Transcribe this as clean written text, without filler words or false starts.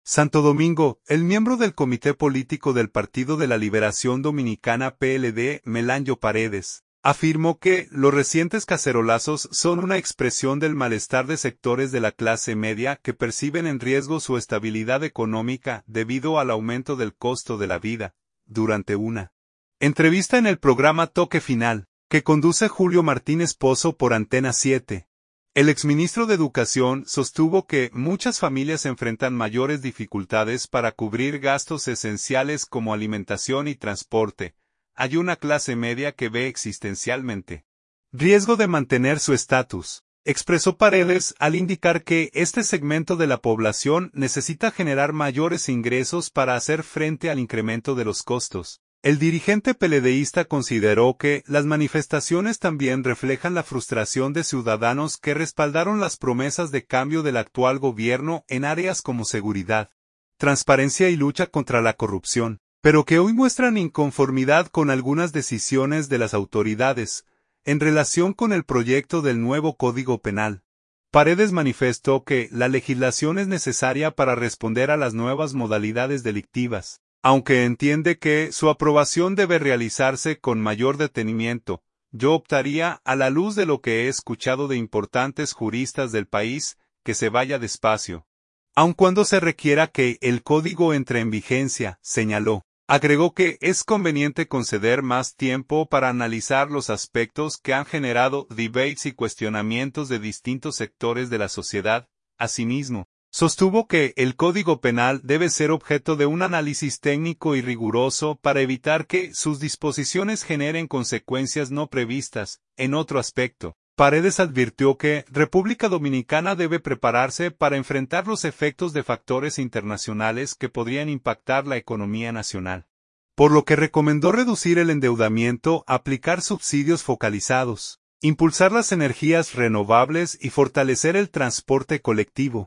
Santo Domingo, el miembro del Comité Político del Partido de la Liberación Dominicana PLD, Melanio Paredes, afirmó que los recientes cacerolazos son una expresión del malestar de sectores de la clase media que perciben en riesgo su estabilidad económica debido al aumento del costo de la vida, durante una entrevista en el programa Toque Final, que conduce Julio Martínez Pozo por Antena 7. El exministro de Educación sostuvo que muchas familias enfrentan mayores dificultades para cubrir gastos esenciales como alimentación y transporte. Hay una clase media que ve existencialmente riesgo de mantener su estatus, expresó Paredes al indicar que este segmento de la población necesita generar mayores ingresos para hacer frente al incremento de los costos. El dirigente peledeísta consideró que las manifestaciones también reflejan la frustración de ciudadanos que respaldaron las promesas de cambio del actual gobierno en áreas como seguridad, transparencia y lucha contra la corrupción, pero que hoy muestran inconformidad con algunas decisiones de las autoridades, en relación con el proyecto del nuevo Código Penal. Paredes manifestó que la legislación es necesaria para responder a las nuevas modalidades delictivas, aunque entiende que su aprobación debe realizarse con mayor detenimiento. Yo optaría, a la luz de lo que he escuchado de importantes juristas del país, que se vaya despacio, aun cuando se requiera que el código entre en vigencia, señaló. Agregó que es conveniente conceder más tiempo para analizar los aspectos que han generado debates y cuestionamientos de distintos sectores de la sociedad. Asimismo, sostuvo que el Código Penal debe ser objeto de un análisis técnico y riguroso para evitar que sus disposiciones generen consecuencias no previstas. En otro aspecto, Paredes advirtió que República Dominicana debe prepararse para enfrentar los efectos de factores internacionales que podrían impactar la economía nacional, por lo que recomendó reducir el endeudamiento, aplicar subsidios focalizados, impulsar las energías renovables y fortalecer el transporte colectivo.